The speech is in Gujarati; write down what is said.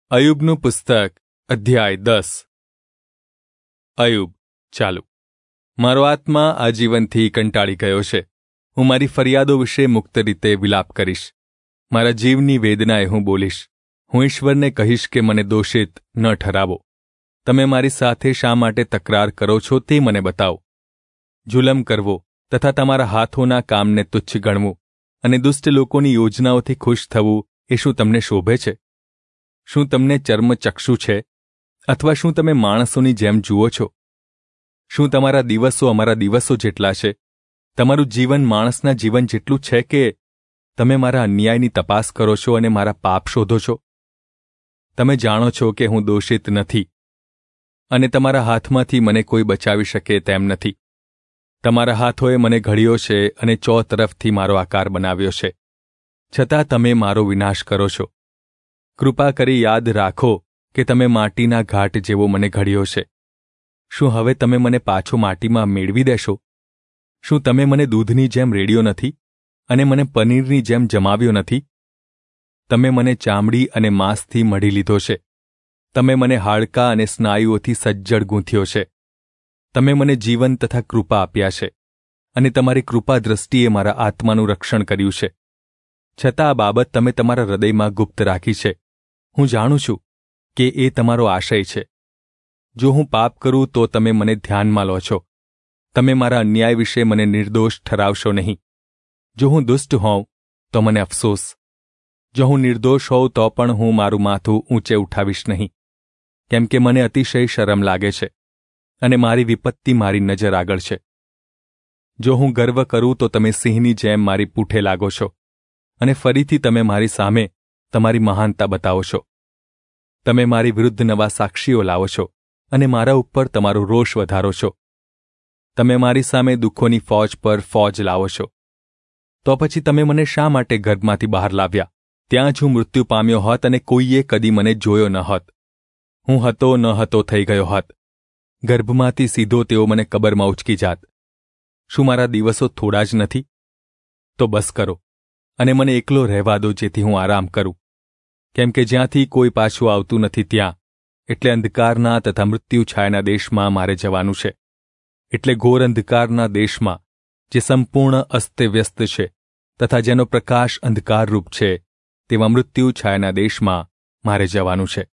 અયુબનું પુસ્તક અધ્યાય 10 અયુબ ચાલુ. મારો આત્મા આ જીવનથી કંટાળી ગયો છે. હું મારી ફરિયાદો વિશે મુક્ત રીતે વિલાપ કરીશ. મારા જીવની વેદનાએ હું બોલીશ. હું ઈશ્વરને કહીશ કે મને દોષિત ન ઠરાવો. તમે મારી સાથે શા માટે તકરાર કરો છો તે મને બતાવો. જુલમ કરવો તથા તમારા હાથોના કામને તુચ્છ ગણવું અને દુષ્ટ લોકોની યોજનાઓથી ખુશ થવું એ શું તમને શોભે છે? શું તમને ચર્મચક્ષુ છે? અથવા શું તમે માણસોની જેમ જુઓ છો? શું તમારા દિવસો અમારા દિવસો જેટલા છે? તમારું જીવન માણસના જીવન જેટલું છે કે તમે મારા અન્યાયની તપાસ કરો છો અને મારા પાપ શોધો છો? તમે જાણો છો કે હું દોષિત નથી અને તમારા હાથમાંથી મને કોઈ બચાવી શકે તેમ નથી. તમારા હાથોએ મને ઘડ્યો છે અને ચોતરફથી મારો આકાર બનાવ્યો છે. છતાં તમે મારો વિનાશ કરો છો. કૃપા કરી યાદ રાખો કે તમે માટીના ઘાટ જેવો મને ઘડ્યો છે. શું હવે તમે મને પાછો માટીમાં મેળવી દેશો? શું તમે મને દૂધની જેમ રેડ્યો નથી અને મને પનીરની જેમ જમાવ્યો નથી? તમે મને ચામડી અને માંસથી મઢી લીધો છે. તમે મને હાડકાં અને સ્નાયુઓથી સજ્જડ ગૂંથ્યો છે. તમે મને જીવન તથા કૃપા આપ્યા છે અને તમારી કૃપા દ્રષ્ટિએ મારા આત્માનું રક્ષણ કર્યું છે. છતાં આ બાબત તમે તમારા હૃદયમાં ગુપ્ત રાખી છે. હું જાણું છું કે એ તમારો આશય છે. જો હું પાપ કરું તો તમે મને ધ્યાનમાં લો છો. તમે મારા અન્યાય વિશે મને નિર્દોષ ઠરાવશો નહીં. જો હું દુષ્ટ હોઉં તો મને અફસોસ. જો હું નિર્દોષ હોઉં તો પણ હું મારું માથું ઊંચે ઉઠાવીશ નહીં, કેમ કે મને અતિશય શરમ લાગે છે અને મારી વિપત્તિ મારી નજર આગળ છે. જો હું ગર્વ કરું તો તમે સિંહની જેમ મારી પૂઠે લાગો છો અને ફરીથી તમે મારી સામે તમારી મહાનતા બતાવો છો. તમે મારી વિરુદ્ધ નવા સાક્ષીઓ લાવો છો અને મારા ઉપર તમારો રોષ વધારો છો. તમે મારી સામે દુઃખોની ફોજ પર ફોજ લાવો છો. તો પછી તમે મને શા માટે ગર્ભમાંથી બહાર લાવ્યા? ત્યાં જ હું મૃત્યુ પામ્યો હોત અને કોઈએ કદી મને જોયો ન હોત. હું હતો ન હતો થઈ ગયો હોત. ગર્ભમાંથી સીધો તેઓ મને કબરમાં ઉચકી જાત. શું મારા દિવસો થોડા જ નથી? તો બસ કરો અને મને એકલો રહેવા દો, જેથી હું આરામ કરું. કેમ કે જ્યાંથી કોઈ પાછું આવતું નથી ત્યાં, એટલે અંધકારના તથા મૃત્યુ છાયાના દેશમાં મારે જવાનું છે. એટલે ઘોર અંધકારના દેશમાં, જે સંપૂર્ણ અસ્તવ્યસ્ત છે તથા જેનો પ્રકાશ અંધકારરૂપ છે, તેવા મૃત્યુ છાયાના દેશમાં મારે જવાનું છે.